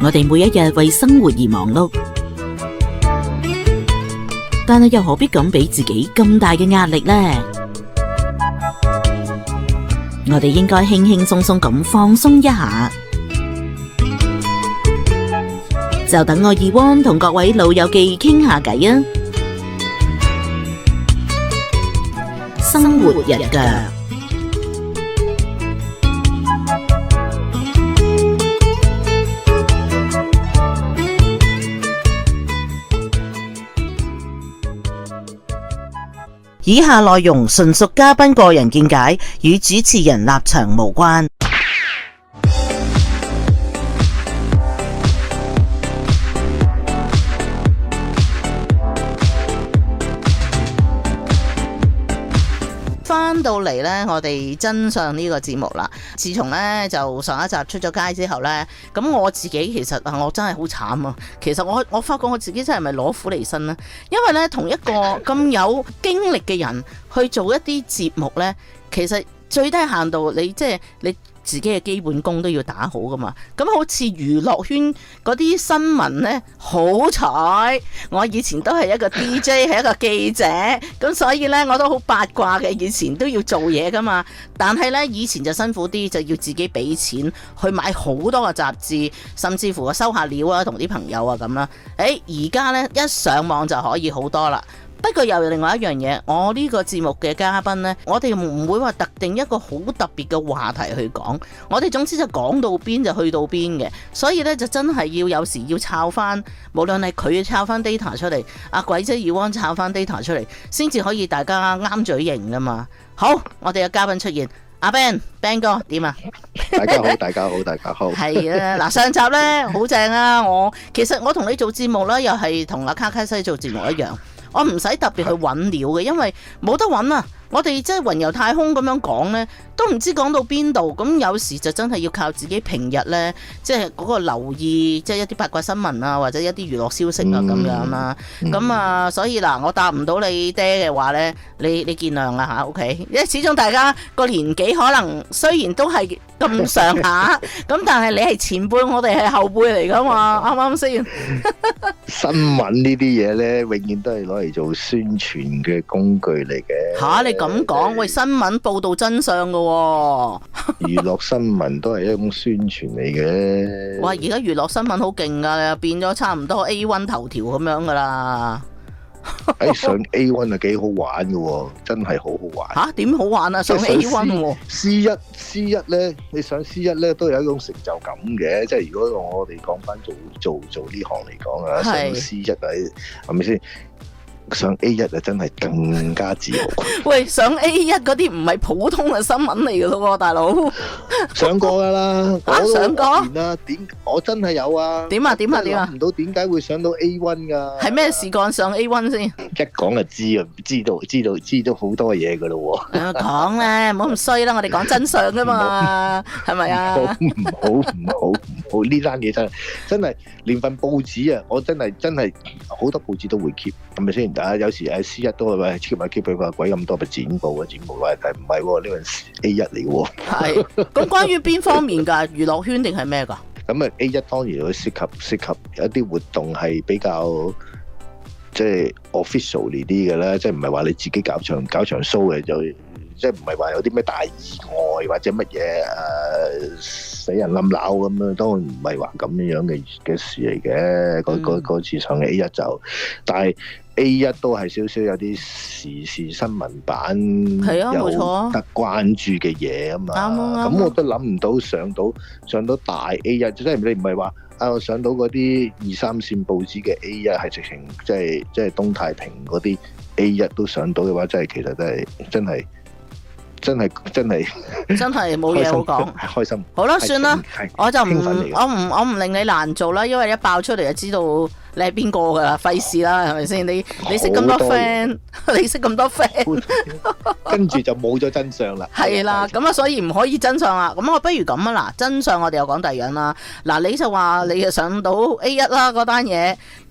我哋每一日為生活而忙碌，但係又何必咁俾自己咁大嘅壓力呢？我哋應該輕輕鬆鬆咁放鬆一下。就等我Yvonne同各位老友記傾下偈啊！生活日腳。以下內容純屬嘉賓個人見解，與主持人立場無關。翻到嚟呢，我哋真相呢個節目啦。自從呢就上一集出咗街之後呢，咁我自己其實我真係好慘啊。其實我發覺我自己真係咪攞苦嚟辛呢？因為呢，同一個咁有經歷嘅人去做一啲節目呢，其實最低限度你即係你自己嘅基本功都要打好噶嘛。咁好似娛樂圈嗰啲新聞呢，好彩我以前都係一個 DJ 係一個記者，咁所以呢，我都好八卦嘅，以前都要做嘢噶嘛。但係呢，以前就辛苦啲，就要自己俾錢去買好多個雜誌，甚至乎收下料啊，同啲朋友啊咁啦。而家呢，一上網就可以好多啦。不過又有另外一樣嘢，我呢個節目嘅嘉賓呢，我哋唔會話特定一個好特別嘅話題去講，我哋總之就講到邊就去到邊嘅，所以呢，就真係有時要抄翻，無論係佢抄翻 data 出嚟，阿鬼姐Yvonne抄翻 data 出嚟，先至可以大家啱嘴型噶嘛。好，我哋嘅嘉賓出現，阿 Ben 哥點啊？ 大家好，大家好，大家好。 係啊，嗱，上集呢，好正啊！其實我同你做節目呢，又係同阿卡卡西做節目一樣。我唔使特別去揾料嘅，因為冇得揾啊！我哋即係雲遊太空咁樣講呢，都唔知講到邊度。咁有時就真係要靠自己平日呢，即係嗰個留意，即係一啲八卦新聞啊，或者一啲娛樂消息啊咁樣啦。咁所以嗱，我答唔到你爹嘅話呢，你見諒啦吓 OK？ 因為始終大家個年紀可能雖然都係咁上下，咁但係你係前輩，我哋係後輩嚟噶嘛，啱啱先？ 新聞呢啲嘢呢，永遠都係攞嚟做宣傳嘅工具嚟嘅。吓， 你咁講，喂，新聞報道真相噶喎。 娛樂新聞都係一種宣傳嚟嘅。 哇，而家娛樂新聞好勁噶，變咗差唔多 A1 頭條咁樣噶啦。 上 A1 係幾好玩嘅，真係好好玩。 吓，點好玩啊？上 A1 C1咧，你上 C1咧都有一種成就感嘅。即係如果我哋講翻做呢行嚟講啊，上 C1係咪先？上 A1 啊，真係更加自豪。 喂，上 A1 嗰啲唔係普通嘅新聞嚟嘅咯，大佬。上過噶啦，上過。我真係有啊。點啊？諗唔到點解會上到 A1 噶？係咩事幹上 A1 先？ 一講就知啊，知道好多嘢噶咯。 講啦，唔好咁衰啦，我哋講真相噶嘛，係咪啊？ 唔好，呢單嘢真係連份報紙啊，我真係好多報紙都會 keep， 係咪先？有時喺 C1 都係喂 keep 佢話鬼咁多咪剪報啊，但係唔係喎，呢個 A1 嚟喎。係， 咁關於邊方面㗎？娛樂圈定係咩㗎？ 咁啊 A1 當然會涉及有一啲活動係比較即係 official 啲嘅啦，即係唔係話你自己搞場 show 嘅就。即係唔係話有啲咩大意外或者乜嘢死人冧樓咁樣，當然唔係話咁樣嘅事嚟嘅。嗰次上嘅 A1 就，但係 A1 都係少少有啲時事新聞版有得關注嘅嘢啊嘛。咁我都諗唔到上到大 A1，即係你唔係話我上到嗰啲2、3線報紙嘅 A1 係直情即係東太平嗰啲 A1 都上到嘅話，真係其實真係冇嘢好講， 開心。 好啦，算啦，我唔令你難做啦，因為一爆出嚟就知道你係邊個噶啦，費事啦，係咪先？你識咁多 friend， 你識咁多 friend， 跟住就冇咗真相啦。 係啦，咁啊，所以唔可以真相啦。咁我不如咁啊，嗱，真相我哋又講第二樣啦。嗱，你就話你就上到 A1 啦嗰單嘢，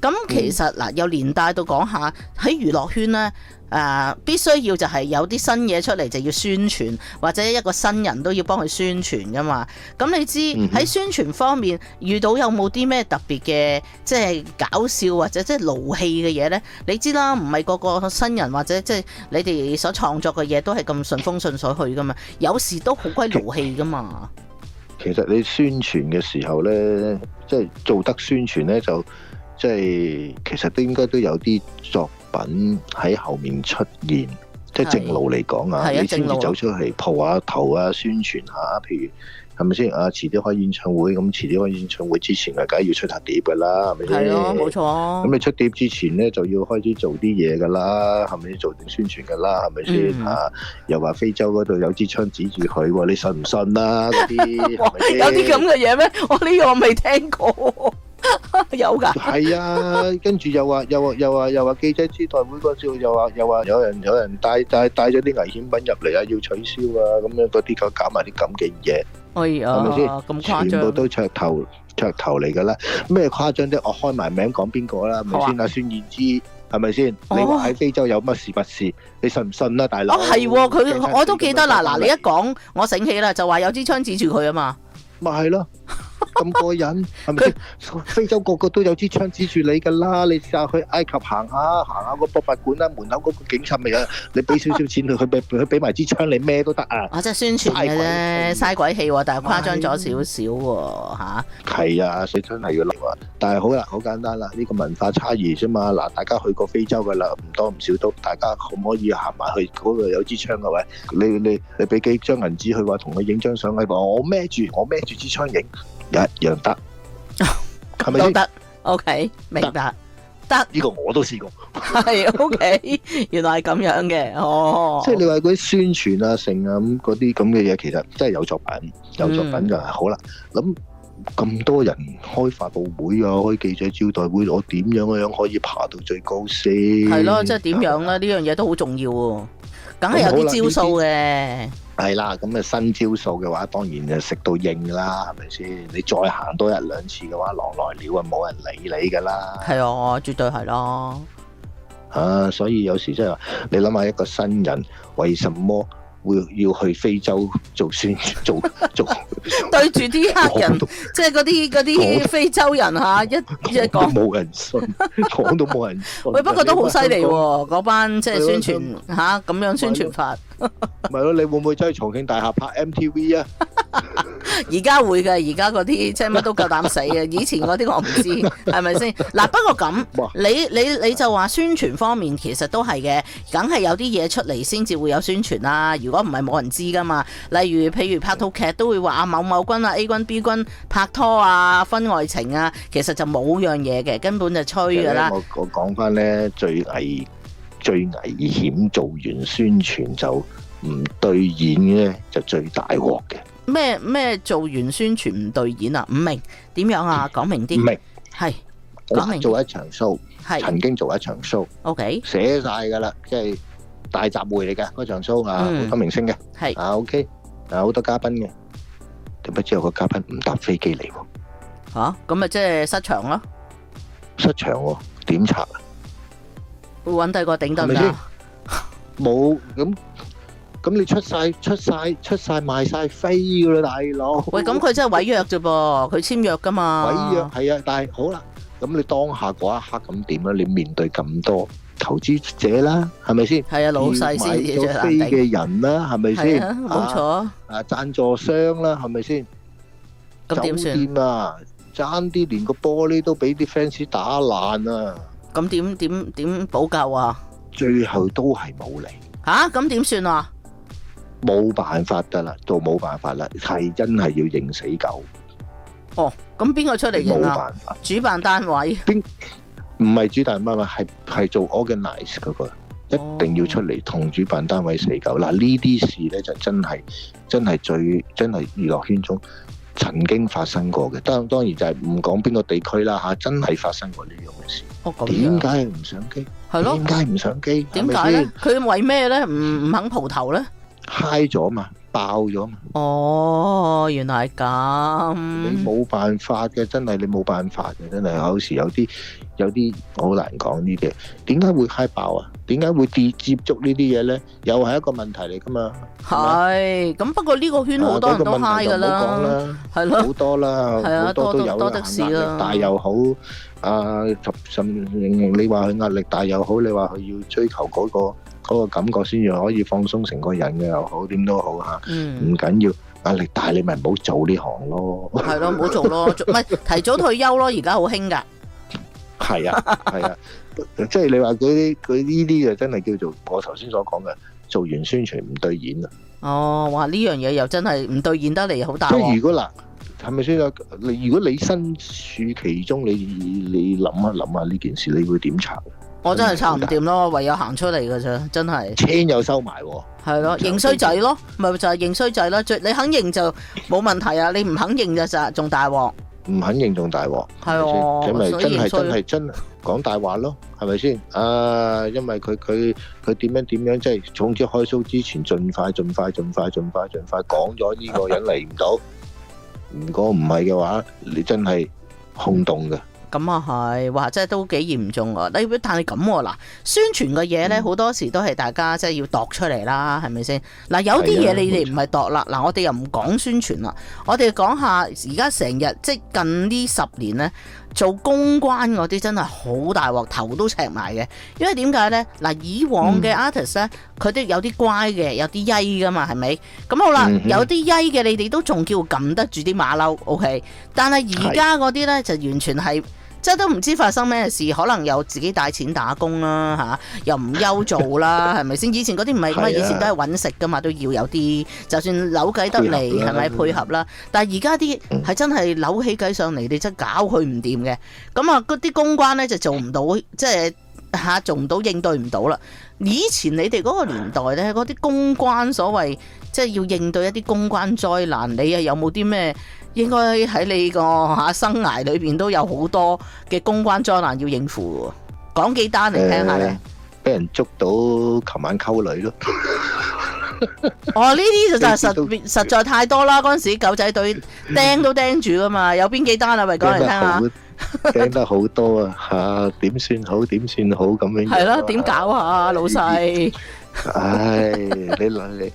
咁其實嗱，又連帶到講下喺娛樂圈咧。必須要就係有啲新嘢出嚟就要宣傳，或者一個新人都要幫佢宣傳噶嘛。咁你知喺宣傳方面遇到有冇啲咩特別嘅即係搞笑或者即係勞氣嘅嘢呢？你知啦，唔係個個新人或者即係你哋所創作嘅嘢都係咁順風順水去噶嘛，有時都好鬼勞氣噶嘛。 其實你宣傳嘅時候呢，即係做得宣傳呢，就即係其實都應該都有啲作品喺後面出現，即係正路嚟講啊，你先至走出嚟蒲下頭啊，宣傳下，譬如係咪先啊？遲啲開演唱會，咁遲啲開演唱會之前啊，梗係要出下碟噶啦，係咪先？ 係咯，冇錯。咁你出碟之前咧，就要開始做啲嘢噶啦，係咪先做定宣傳噶啦？係咪先啊？又話非洲嗰度有支槍指住佢，你信唔信啦？嗰啲有啲咁嘅嘢咩？我呢個我未聽過。有㗎， 係啊，跟住又話記者招待會嗰時又話有人帶咗啲危險品入嚟啊，要取消啊，咁樣嗰啲搞埋啲咁嘅嘢， 哎呀， 係咪先？ 咁誇張， 全部都噱頭嚟㗎啦，咩誇張啫？我開埋名講邊個啦，係咪先？阿孫燕姿係咪先？你話喺非洲有乜事不是？你信唔信啊，大佬？ 係喎，佢我都記得啦。嗱，你一講我醒起啦，就話有支槍指住佢啊嘛。 咪係咯。咁過癮係咪先？非洲個個都有支槍指住你㗎啦！你試下去埃及行下個博物館啦，門口嗰個警察咪啊！你俾少少錢佢俾埋支槍你咩都得啊！ 即係宣傳嘅啫，嘥鬼氣喎，但係誇張咗少少喎嚇。係啊，所以真係要諗啊！但係好啦，好簡單啦，呢個文化差異啫嘛。嗱，大家去過非洲㗎啦，唔多唔少都，大家可唔可以行埋去嗰度有支槍嘅位？你俾幾張銀紙佢話同佢影張相，佢話我孭住支槍影。一樣得，係咪都得 ？OK， 明白，得呢個我都試過， 係 OK， 原來係咁樣嘅，哦， 即係你話嗰啲宣傳啊、成啊咁嗰啲咁嘅嘢，其實真係有作品㗎。好啦，咁多人開發佈會啊，開記者招待會，我點樣可以爬到最高先？ 係咯，即係點樣咧？呢樣嘢都好重要喎，梗係有啲招數嘅。 係啦，咁新招數嘅話，當然就食到應啦，係咪先？你再行多一兩次嘅話，狼來了啊，冇人理你噶啦。係啊，絕對係咯。 所以有時真係話，你諗下一個新人為什麼會要去非洲做宣傳做對住啲黑人，即係嗰啲非洲人嚇，一講冇人信，講都冇人信。 喂，不過都好犀利喎，嗰班即係宣傳嚇咁樣宣傳法。 咪咯，你會唔會真係重慶大廈拍 MTV 啊？ 而家會嘅，而家嗰啲即係乜都夠膽死嘅。以前嗰啲我唔知，係咪先？嗱，不過咁，你就話宣傳方面其實都係嘅，梗係有啲嘢出嚟先至會有宣傳啦。如果唔係冇人知噶嘛。例如譬如拍套劇都會話啊某某君啊 A 君 B 君拍拖啊婚外情啊，其實就冇樣嘢嘅，根本就吹噶啦。 我講翻咧最危險，做完宣傳就唔兌現嘅就最大鑊嘅。 咩做完宣傳唔兌現啊？唔明點樣啊？講明啲。唔明係講明。 做一場 show， 曾經做一場 show，OK， 寫晒噶啦，即係大集會嚟嘅嗰場 show 啊，好多明星嘅，係OK，好多嘉賓嘅，點不知有個嘉賓唔搭飛機嚟喎？ 吓，咁咪即係失場咯？ 失場喎，點拆啊？ 會揾第個頂得唔得？ 冇咁你出晒賣晒飛噶啦，大佬！ 喂，咁佢真係毀約啫噃，佢簽約噶嘛？ 毀約係啊，但係好啦，咁你當下嗰一刻咁點咧？你面對咁多投資者啦，係咪先？係啊，老細先至最難頂。買咗飛嘅人啦，係咪先？ 冇錯。 贊助商啦，係咪先？ 咁點算？ 酒店啊，爭啲連個玻璃都俾啲 fans 打爛啊！ 咁點補救啊？ 最後都係冇嚟。 吓，咁點算啊？ 冇辦法噶啦，都冇辦法啦，係真係要認死狗。 哦，咁邊個出嚟認啊？冇辦法，主辦單位。 唔係主辦單位，係做 organize 嗰個，一定要出嚟同主辦單位死狗。嗱，呢啲事咧就真係娛樂圈中曾經發生過嘅。當然就係唔講邊個地區啦嚇，真係發生過呢樣嘅事。點解唔上機？係咯，點解唔上機？ 點解咧？佢為咩咧？唔肯蒲頭咧？ 嗨咗嘛， 爆咗嘛。 哦，原來係咁。 你冇辦法嘅，真係你冇辦法嘅，真係有時有啲好難講呢啲。點解會嗨爆啊？點解會接觸呢啲嘢咧？又係一個問題嚟噶嘛。 係咁，不過呢個圈好多人都嗨噶啦，係咯， 好多啦，好多都有多的士啦。 壓力大又好，甚你話佢壓力大又好，你話佢要追求嗰個感覺先至可以放鬆成個人嘅又好，點都好嚇。唔緊要，壓力大你咪唔好做呢行咯。 係咯，唔好做咯，唔係提早退休咯，而家好興㗎。 係啊，係啊，即係你話佢呢啲就真係叫做我頭先所講嘅，做完宣傳唔對演啊。 哦，哇！呢樣嘢又真係唔對演得嚟，好大鑊。 即係如果嗱，係咪先啊？如果你身處其中，你諗一諗下呢件事，你會點拆？ 我真係拆唔掂咯，唯有行出嚟㗎啫，真係。 車又收埋喎。 係咯，認衰仔咯，咪就係認衰仔咯。你肯認就冇問題啊，你唔肯認就仲大鑊。 唔肯認仲大鑊， 係喎， 因為真係講大話咯，係咪先？因為佢點樣，即係總之開 show 之前，盡快講咗呢個人嚟唔到。如果唔係嘅話，你真係轟動嘅。 咁啊係，哇！真係都幾嚴重啊！但係咁嗱，宣傳嘅嘢咧，好多時都係大家即係要度出嚟啦，係咪先？嗱，有啲嘢你哋唔係度啦，嗱，我哋又唔講宣傳啦，我哋講下而家成日即係近呢10年咧，做公關嗰啲真係好大鑊，頭都赤埋嘅。因為點解咧？嗱，以往嘅 artist 咧，佢都有啲乖嘅，有啲曳噶嘛，係咪？咁好啦，有啲曳嘅，你哋都仲叫撳得住啲馬騮 ，OK？但係而家嗰啲咧就完全係。即係都唔知發生咩事，可能又自己帶錢打工啦又唔憂做啦，係咪先？以前嗰啲唔係咁以前都係揾食噶嘛，都要有啲，就算扭計得嚟，係咪配合啦？但係而家啲係真係扭起計上嚟，你真搞佢唔掂嘅。咁啊，嗰啲公關咧就做唔到，即係做唔到，應對唔到啦。以前你哋嗰個年代咧，嗰啲公關所謂即係要應對一啲公關災難，你有冇啲咩？應該喺你個生涯裏邊都有好多嘅公關災難要應付喎，講幾單嚟聽下咧。 俾人捉到琴晚溝女咯。 哦，呢啲就實在太多啦！嗰陣時狗仔隊釘都釘住噶嘛，有邊幾單啊？咪講嚟聽下。 釘得好多啊！點算好咁樣。 係咯，點搞啊，老細？ 唉，你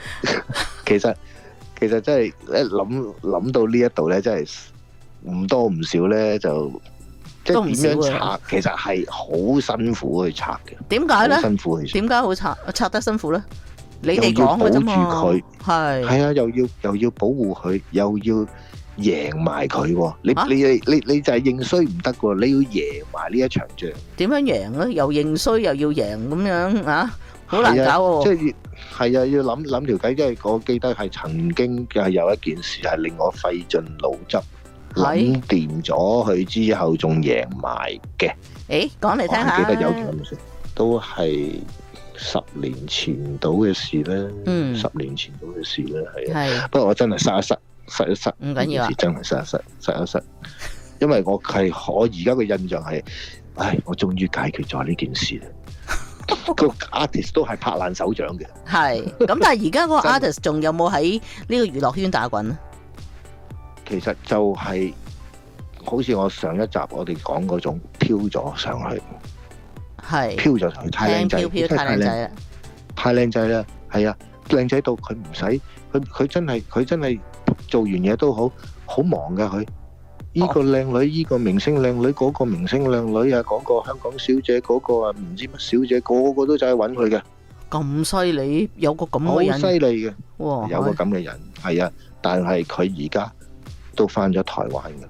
其實真係諗到呢一度咧，真係唔多唔少咧，就即係點樣拆，其實係好辛苦去拆嘅。點解咧？辛苦去拆。點解好拆得辛苦咧？你哋講嘅啫嘛。又要保住佢，係啊，又要保護佢，又要贏埋佢。你就係認衰唔得喎，你要贏埋呢一場仗。點樣贏咧？又認衰又要贏咁樣啊？好難搞喎！即係係啊，要諗條計。即係我記得係曾經嘅有一件事係令我費盡腦汁，諗掂咗佢之後仲贏埋嘅。誒，講嚟聽下。我記得有件事都係10年前到嘅事啦。10年前到嘅事啦，係啊。不過我真係失一失，唔緊要啊。真係失一失，因為我而家嘅印象係，我終於解決咗呢件事啦。個 artist 都係拍爛手掌嘅，係咁。但係而家嗰個 artist 仲有冇喺呢個娛樂圈打滾咧？其實就係好似我上一集我哋講嗰種飄咗上去，係飄咗上去，太靚仔，太靚仔啦，太靚仔啦，係啊，靚仔到佢唔使，佢真係做完嘢都好忙噶佢。呢個靚女，呢個明星靚女，嗰個明星靚女啊，嗰個香港小姐，嗰個啊唔知乜小姐，個個都就係揾佢嘅。咁犀利，有個咁嘅人，好犀利嘅，哇！有個咁嘅人，係啊，但係佢而家都翻咗台灣噶啦。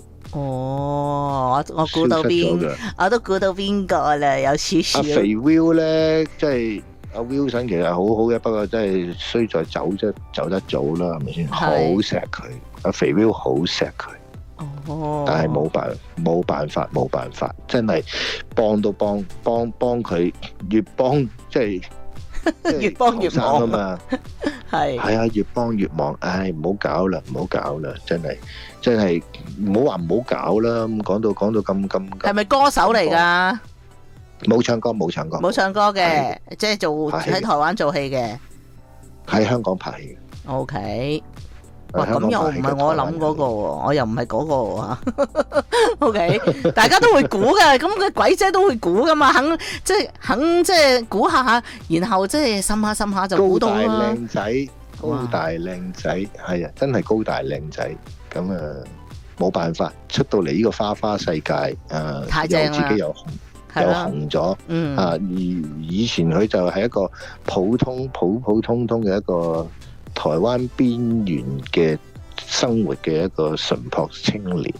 哦，我估到邊，我都估到邊個啦，有少少。阿肥 Will 咧，即係阿 Wilson，其實好好嘅，不過真係衰在走得早啦，係咪先？好錫佢，阿肥 Will 好錫佢。但係冇辦法，真係幫都幫佢，越幫即係越幫越忙啊嘛，係啊，越幫越忙，唉，唔好搞啦，真係唔好話唔好搞啦，咁講到咁，係咪歌手嚟噶？冇唱歌嘅，即係喺台灣做戲嘅，喺香港拍戲。 OK。哇， 香港咁又唔拍戲嘅係我諗嗰個喎，我又唔係嗰個喎。OK，大家都會估嘅，咁個鬼姐都會估噶嘛，肯即係估下，然後即係滲下就估高大到啦。 靚仔，高大靚仔，係啊，真係高大靚仔。咁啊，冇辦法出到嚟呢個花花世界， 太正啦又自己又紅咗。而以前佢就係一個普通嘅一個台灣邊緣嘅生活嘅一個淳樸青年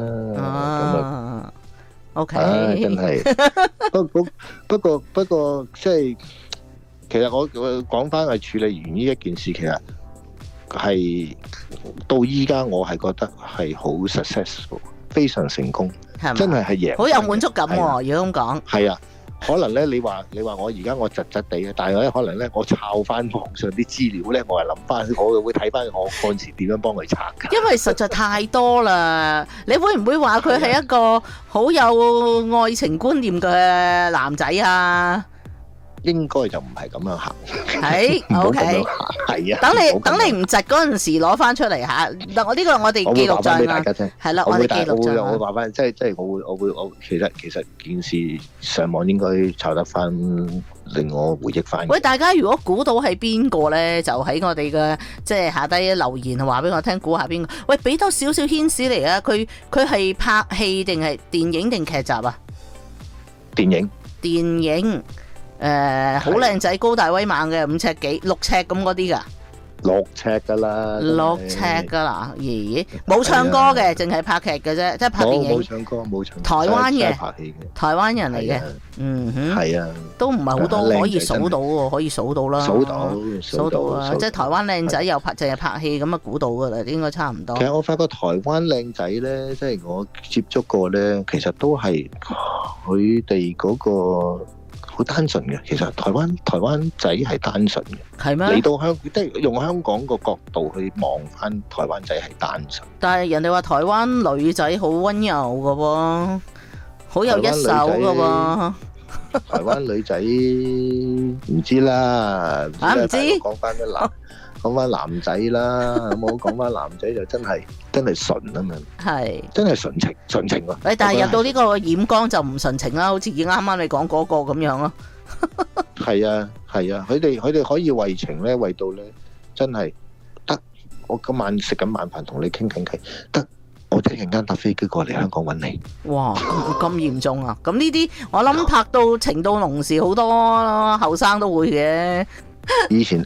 OK， 真係不過即係其實我講翻係處理完呢一件事，其實係到依家我係覺得係好 successful， 非常成功，真係贏， 好有滿足感喎。如果咁講， 係啊。可能咧，你話我而家我窒窒地嘅，但係咧可能咧，我抄翻網上啲資料咧，我係諗翻，我會睇翻我嗰陣時點樣幫佢拆㗎。 因為實在太多啦，你會唔會話佢係一個好有愛情觀念嘅男仔啊？ 應該就唔係咁樣行， 係 OK， 係啊。 等你唔窒嗰陣時攞翻出嚟嚇，嗱我呢個我哋記錄咗啦，係啦，我哋記錄咗。 我會話翻，即係我其實件事上網應該查得翻，令我回憶翻。 喂，大家如果估到係邊個咧，就喺我哋嘅即係下低留言話俾我聽，估下邊個？喂，俾多少少牽絲嚟啊！佢係拍戲定係電影定劇集啊？ 電影。好靚仔，高大威猛嘅，5尺幾、6尺咁嗰啲㗎 ，6尺㗎啦 ，6尺㗎啦，咦？冇唱歌嘅，淨係拍劇嘅啫，即係拍電影。 冇唱歌，冇唱。 台灣嘅， 拍戲嘅， 台灣人嚟嘅， 係啊， 都唔係好多可以數到喎，可以數到啦，數到啊！即係台灣靚仔又淨係拍戲咁啊，估到㗎啦，應該差唔多。 其實我發覺台灣靚仔咧，即係我接觸過咧，其實都係佢哋嗰個。好單純嘅，其實台灣仔係單純嘅， 係咩？ 嚟到即係用香港個角度去望翻台灣仔係單純。 但係人哋話台灣女仔好溫柔嘅喎，好有一手嘅喎。 台灣女仔唔知啦， 唔知。 講翻男仔啦，咁講翻男仔就真係純啊嘛，係真係純情喎。 但係入到呢個染缸就唔純情啦，好似啱啱你講嗰個咁樣咯。 係啊，佢哋可以為情咧，為到咧真係得。我今晚食緊晚飯同你傾偈，得我一陣間搭飛機過嚟香港揾你。哇， 咁嚴重啊！咁呢啲我諗拍到情到濃時，好多後生都會嘅。 以前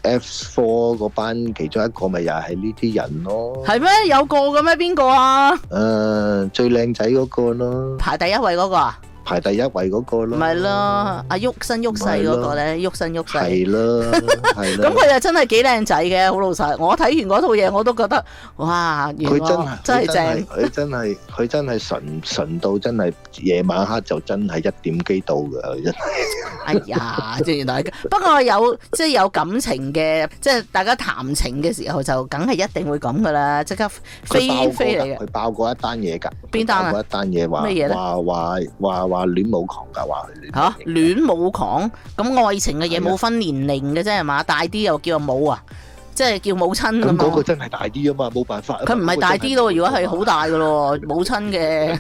F4 嗰班其中一個咪又係呢啲人咯。 係咩？有個嘅咩？邊個啊？ 最靚仔嗰個咯。 排第一位嗰個啊？ 排第一位嗰個咯。 唔係咯，阿喐身喐勢嗰個咧，喐身喐勢。 係咯，係咯。 咁佢又真係幾靚仔嘅，好老實。我睇完嗰套嘢，我都覺得，哇！ 佢真係正。 佢真係純到真係夜晚黑就真係1點機到㗎，真係。 哎呀，即係原來不過即係有感情嘅，即係大家談情嘅時候就梗係一定會咁噶啦，即刻飛嚟嘅。 佢爆過一單嘢㗎。 邊單啊？ 爆過一單嘢話咩嘢咧？話戀母狂㗎，話佢嚇戀母狂，咁愛情嘅嘢冇分年齡嘅啫係嘛？大啲又叫母啊，即係叫母親咁。 咁嗰個真係大啲啊嘛，冇辦法。 佢唔係大啲咯，如果係好大㗎咯，母親嘅。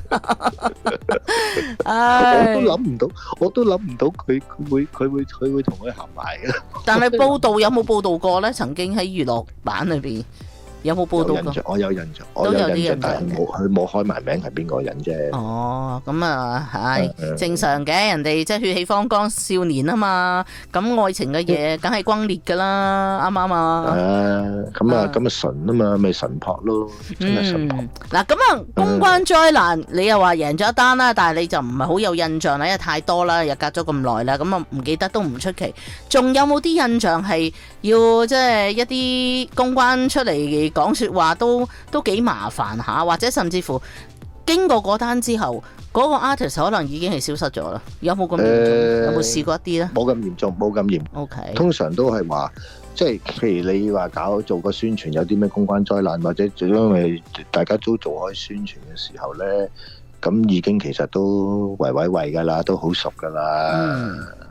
我都諗唔到佢會同佢合埋嘅。 但係報道有冇報道過咧？曾經喺娛樂版裏邊。有冇報道過？ 我有印象，但係佢冇開埋名係邊個人啫。 哦，咁啊係正常嘅，人哋即係血氣方剛少年啊嘛，咁愛情嘅嘢梗係轟烈噶啦，啱唔啱啊？ 咁啊純啊嘛，咪純樸咯，真係純樸。 嗱咁啊，公關災難你又話贏咗一單啦，但係你就唔係好有印象啦，因為太多啦，又隔咗咁耐啦，咁啊唔記得都唔出奇。仲有冇啲印象係要即係一啲公關出嚟講說話都幾麻煩下，或者甚至乎經過嗰單之後，嗰個 artist 可能已經係消失咗啦。有冇咁嚴重？有冇試過一啲咧？ 冇咁嚴重，冇咁嚴。 OK， 通常都係話，即係譬如你話做個宣傳，有啲咩公關災難，或者因為大家都做開宣傳嘅時候咧，咁已經其實都圍㗎啦，都好熟㗎啦。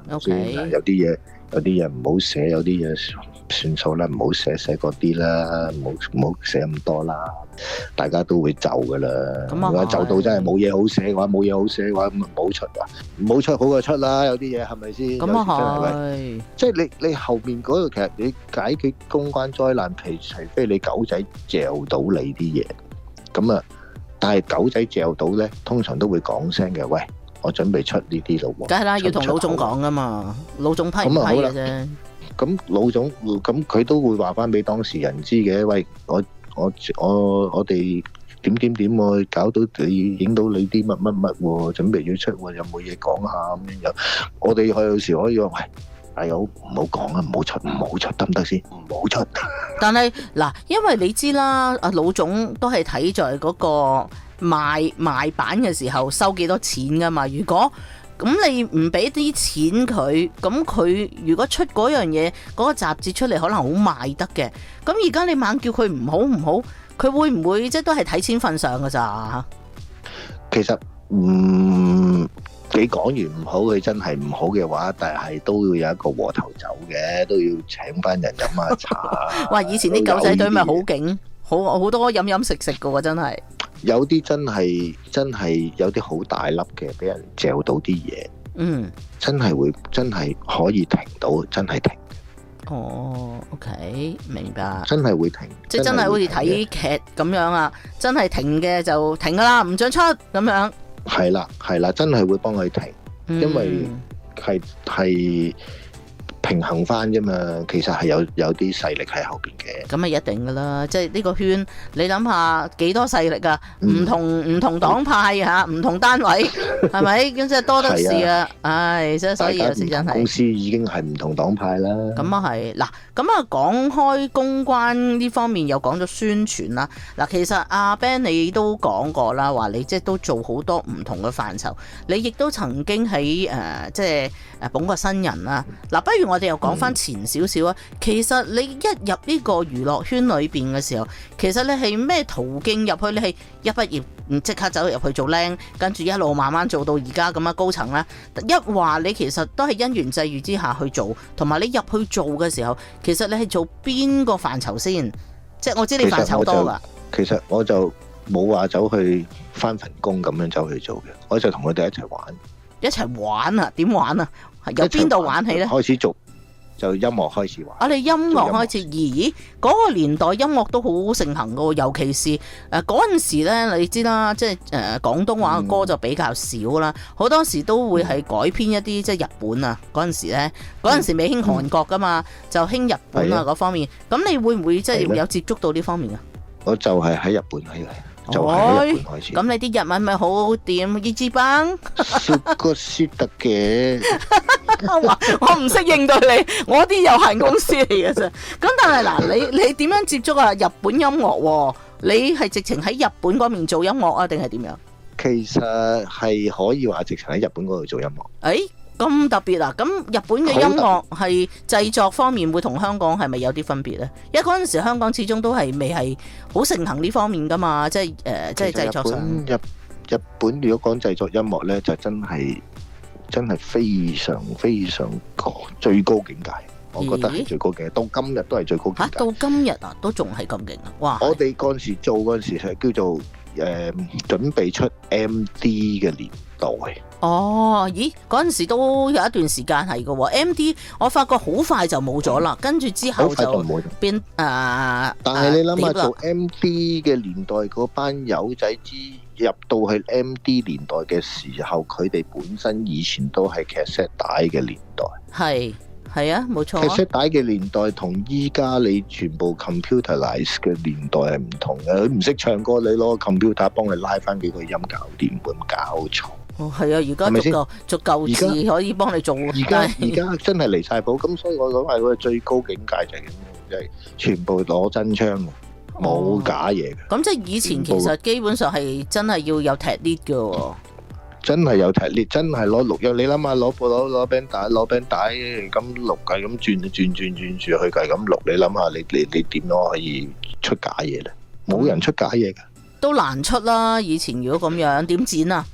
OK 有啲嘢唔好寫，有啲嘢算數啦，唔好寫嗰啲啦，唔好寫咁多啦，大家都會就噶啦。如果就到真係冇嘢好寫嘅話，咁唔好出啊，唔好出好過出啦。有啲嘢係咪先？ 咁啊係， 即係你後面嗰度其實你解決公關災難，除非你狗仔嚼到你啲嘢，咁啊，但係狗仔嚼到咧，通常都會講聲嘅，喂，我準備出呢啲咯喎。梗係啦， 要同老總講噶嘛，老總批唔批嘅啫。 咁老總咁佢都會話翻俾當事人知嘅，喂，我哋點喎，搞到你影到你啲乜喎，準備要出喎，有冇嘢講下咁樣？我哋有時可以話，喂，大佬唔好講啊，唔好出得唔得先？唔好出。但係嗱，因為你知啦，阿老總都係睇在嗰個賣版嘅時候收幾多錢噶嘛，如果咁你唔俾啲錢佢，咁佢如果出嗰樣嘢，嗰個雜誌出嚟可能好賣得嘅。咁而家你猛叫佢唔好，佢會唔會即係都係睇錢份上㗎咋？ 其實你講完唔好，佢真係唔好嘅話，但係都要有一個和頭走嘅，都要請翻人飲下茶。 哇！以前啲狗仔隊咪好勁，好多飲食㗎喎，真係。 有啲真係有啲好大粒嘅，俾人嚼到啲嘢，真係可以停到，真係停。 哦 ，OK， 明白。 真係會停， 即係真係好似睇劇咁樣啊！真係停嘅就停噶啦，唔准出咁樣。 係啦，真係會幫佢停，因為係平衡翻啫嘛，其實係有啲勢力喺後邊嘅。咁咪一定噶啦，即係呢個圈，你諗下幾多勢力啊？唔同黨派嚇，唔同單位係咪？咁即係多得事啊！唉，即係所以有時真係公司已經係唔同黨派啦。咁啊係嗱，咁啊講開公關呢方面，又講咗宣傳啦。嗱，其實阿 Ben 你都講過啦，話你即係都做好多唔同嘅範疇，你亦都曾經喺即係捧過新人啦。嗱，不如我哋又講翻前少少啊。其實你一入呢個娛樂圈裏邊嘅時候，其實你係咩途徑入去？你係一畢業唔即刻走入去做靚，跟住一路慢慢做到而家咁嘅高層啦。一話你其實都係因緣際遇之下去做，同埋你入去做嘅時候，其實你係做邊個範疇先？即係我知你範疇多噶。其實我就冇話走去翻份工咁樣走去做嘅，我就同佢哋一齊玩。一齊玩啊？點玩啊？由邊度玩起呢？開始做。就音樂開始玩，你音樂開始，咦？嗰個年代音樂都好盛行噶，尤其是嗰陣時咧，你知啦，即係廣東話嘅歌就比較少啦，好多時都會係改編一啲即係日本啊嗰陣時咧，嗰陣時未興韓國噶嘛，就興日本啊嗰方面。咁你會唔會即係有接觸到呢方面啊？我就係喺日本起嚟。就喺日本開始。咁你啲日文咪好掂？一支棒，少個識得嘅。我唔識應對你，我啲有限公司嚟嘅啫。咁但係嗱，你點樣接觸啊？日本音樂，你係直情喺日本嗰邊做音樂啊，定係點樣？其實係可以話直情喺日本嗰度做音樂。誒，咁特別啊！咁日本嘅音樂係製作方面會同香港係咪有啲分別呢？因為嗰陣時香港始終都係未係好盛行呢方面噶嘛，即係即係製作上。日本如果講製作音樂呢，就真係非常非常最高境界。我覺得係最高境界，到今日都係最高境界。到今日啊，都仲係咁勁啊！哇！我哋嗰陣時做嗰陣時係叫做準備出 MD 嘅年代。哦，咦，嗰陣時都有一段時間係嘅喎。MD 我發覺好快就冇咗啦，跟住之後就變但係你諗下做 MD 嘅年代嗰班友仔入到去 MD 年代嘅時候，佢哋本身以前都係 cassette 帶嘅年代。係啊，冇錯。cassette 帶嘅年代同依家你全部 computerize 嘅年代係唔同嘅。佢唔識唱歌，你攞個 computer 幫佢拉翻幾個音搞掂，咁搞錯。哦，係啊，而家逐舊字可以幫你做。而家真係離晒譜，咁所以我講係個最高境界就係咁，就係全部攞真槍，冇假嘢嘅。咁即係以前其實基本上係真係要有踢 lead 嘅。真係有踢 lead，真係攞錄音。你諗下攞 band 帶咁錄計咁轉住去計咁錄。你諗下你點樣可以出假嘢咧？冇人出假嘢嘅。都難出啦！以前如果咁樣點剪啊？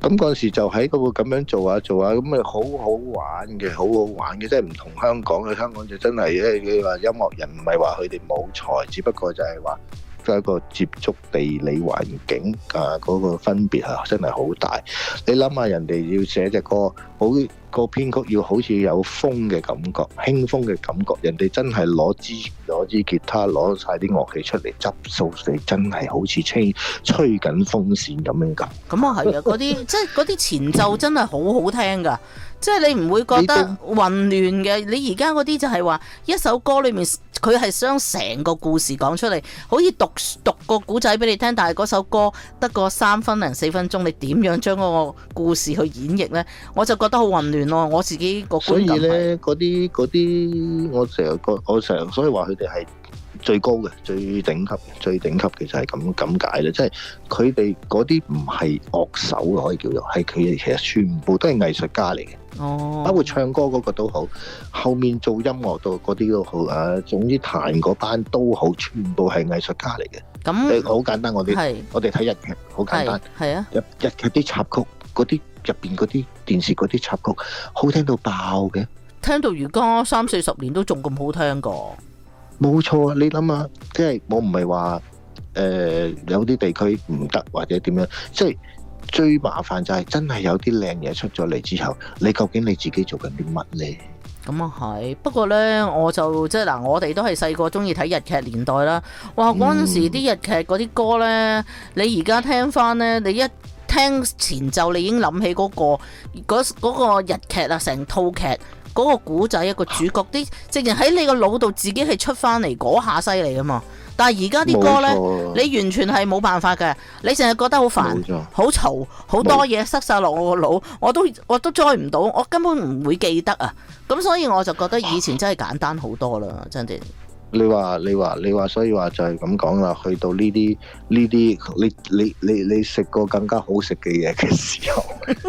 咁嗰陣時就喺嗰個咁樣做下做下，咁咪好好玩嘅，好好玩嘅，即係唔同香港嘅。香港就真係你話音樂人唔係話佢哋冇才，只不過就係話一個接觸地理環境嗰個分別係真係好大。你諗下，人哋要寫隻歌，好個編曲要好似有風嘅感覺，輕風嘅感覺，人哋真係攞支吉他，攞晒啲樂器出嚟執數，你真係好似吹緊風扇咁樣㗎。 咁啊係啊，嗰啲即係嗰啲前奏真係好好聽㗎。即係你唔會覺得混亂嘅，你而家嗰啲就係話一首歌裏面佢係將成個故事講出嚟，好似讀個古仔俾你聽，但係嗰首歌得個3分零4分鐘，你點樣將嗰個故事去演繹呢？我就覺得好混亂咯，我自己個觀感係。所以呢，嗰啲我成日所以話佢哋係最高嘅、最頂級嘅就係咁解啦，即係佢哋嗰啲唔係樂手嘅，可以叫做係佢哋其實全部都係藝術家嚟嘅。 哦， 包括唱歌嗰個都好，後面做音樂度嗰啲都好啊，總之彈嗰班都好，全部係藝術家嚟嘅。咁好簡單，我哋睇日劇好簡單，係啊，日劇啲插曲嗰啲入邊嗰啲電視嗰啲插曲，好聽到爆嘅，聽到而家30-40年都仲咁好聽個。冇錯啊！你諗下，即係我唔係話有啲地區唔得或者點樣，即係最麻煩就係真係有啲靚嘢出咗嚟之後，你究竟你自己做緊啲乜呢？咁啊係，不過呢，我就即係嗱，我哋都係細個中意睇日劇年代啦。哇！嗰陣時啲日劇嗰啲歌呢，你而家聽翻呢，你一聽前奏，你已經諗起嗰個日劇啊，成套劇。嗰個古仔一個主角啲，直情喺你個腦度自己係出翻嚟嗰下犀利噶嘛。但係而家啲歌呢，你完全係冇辦法嘅，你淨係覺得好煩、好嘈、好多嘢塞晒落我個腦，我都載唔到，我根本唔會記得啊。咁所以我就覺得以前真係簡單好多啦，真係。你話，所以話就係咁講啦。去到呢啲，你食過更加好食嘅嘢嘅時候，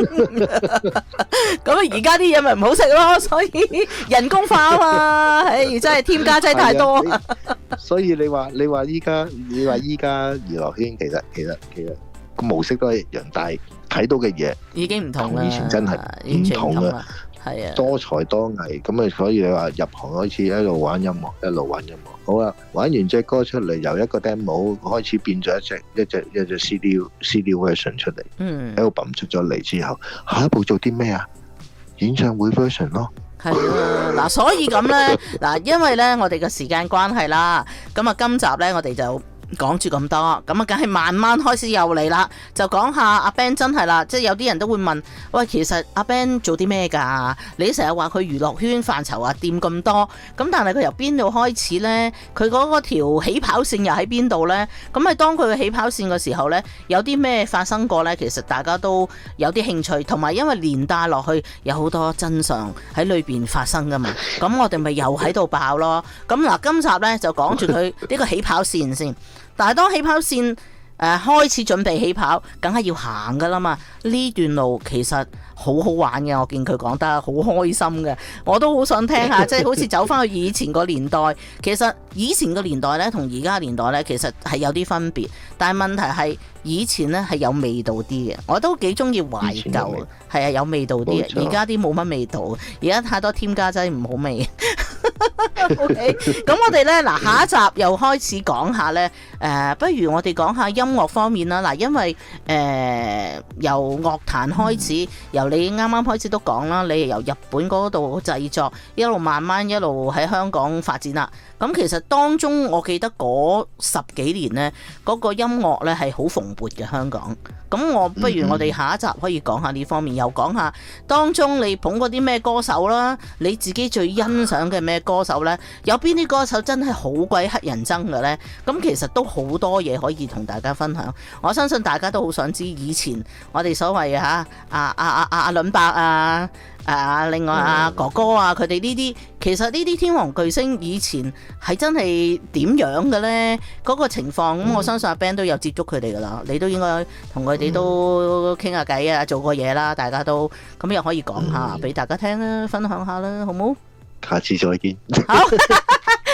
咁而家啲嘢咪唔好食咯。所以人工化啊嘛，唉，真係添加劑太多。所以你話依家娛樂圈其實個模式都係一樣，但係睇到嘅嘢已經唔同啦，以前真係唔同啦。係啊，多才多藝咁啊，所以你話入行開始一路玩音樂，好啦，玩完隻歌出嚟，由一個 demo 開始變咗一隻 CD version 出嚟，album 出咗嚟之後，下一步做啲咩啊？演唱會 version 咯。係啊，嗱，所以咁咧，嗱，因為咧我哋嘅時間關係啦，咁啊今集咧我哋就講住咁多，咁啊，梗係慢慢開始又嚟啦。就講下阿 Ben 真係啦，即係有啲人都會問，喂，其實阿 Ben 做啲咩㗎？你成日話佢娛樂圈範疇啊，掂咁多，咁但係佢由邊度開始呢？佢嗰條起跑線又喺邊度呢？咁係當佢嘅起跑線嘅時候呢，有啲咩發生過呢？其實大家都有啲興趣，同埋因為連帶落去有好多真相喺裏邊發生㗎嘛。咁我哋咪又喺度爆咯。咁嗱，今集呢就講住佢呢個起跑線先。但係當起跑線開始準備起跑，梗係要行噶啦嘛。呢段路其實好好玩嘅，我見佢講得好開心嘅，我都好想聽下，即係好似走翻去以前個年代。其實以前個年代呢，同而家年代呢，其實係有啲分別。但係問題係以前呢係有味道啲嘅，我都幾中意懷舊，係啊，有味道啲。而家啲冇乜味道，而家太多添加劑唔好味。OK， 咁我哋呢，嗱，下一集又開始講下呢。不如我哋講下音樂方面啦。嗱，因為由樂壇開始，由你啱啱開始都講啦，你係由日本嗰度製作，一路慢慢一路喺香港發展啦。咁其實當中我記得嗰10幾年呢，嗰個音樂呢係好蓬勃嘅香港。咁不如我哋下一集可以講下呢方面，又講下當中你捧過啲咩歌手啦，你自己最欣賞嘅咩歌手呢？有邊啲歌手真係好鬼乞人憎嘅呢？咁其實都好多嘢可以同大家分享。我相信大家都好想知以前我哋所謂阿倫伯啊，另外哥哥啊，佢哋呢啲，其實呢啲天王巨星以前係真係點樣嘅呢？嗰個情況，咁我相信阿 Ben 都有接觸佢哋噶啦，你都應該同佢哋都傾下偈啊，做過嘢啦，大家都咁又可以講下俾大家聽啦，分享下啦，好冇？下次再見。好。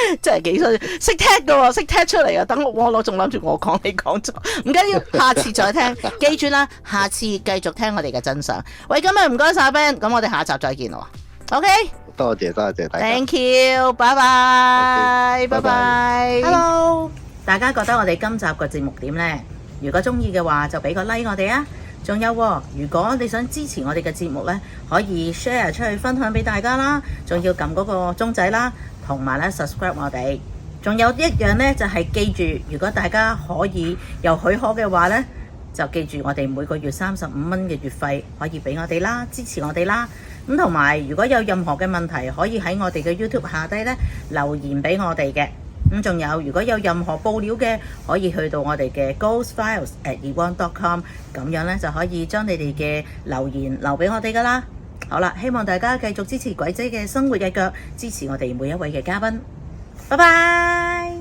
真係幾衰，識聽㗎喎，識聽出嚟啊！等我仲諗住我講你講錯，唔緊要，下次再聽。記住啦，下次繼續聽我哋嘅真相。喂，今日唔該晒 Ben，咁我哋下集再見咯。OK， 多謝大家。 Thank you，拜拜， Okay， 拜拜。 Hello， 大家覺得我哋今集嘅節目點呢？如果中意嘅話，就俾個 like 我哋啊！仲有喎，如果你想支持我哋嘅節目呢，可以 share 出去分享俾大家啦，仲要撳嗰個鐘仔啦，同埋咧 subscribe 我哋。仲有一樣呢，就係記住，如果大家可以有許可嘅話呢，就記住我哋每個月35蚊嘅月費可以俾我哋啦，支持我哋啦。咁同埋如果有任何嘅問題，可以喺我哋嘅 YouTube 下低呢留言俾我哋嘅。咁仲有，如果有任何報料嘅，可以去到我哋嘅 ghostfiles@ewan.com， 咁樣呢，就可以將你哋嘅留言留俾我哋噶啦。好啦，希望大家繼續支持鬼姐嘅生活日腳，支持我哋每一位嘅嘉賓。拜拜。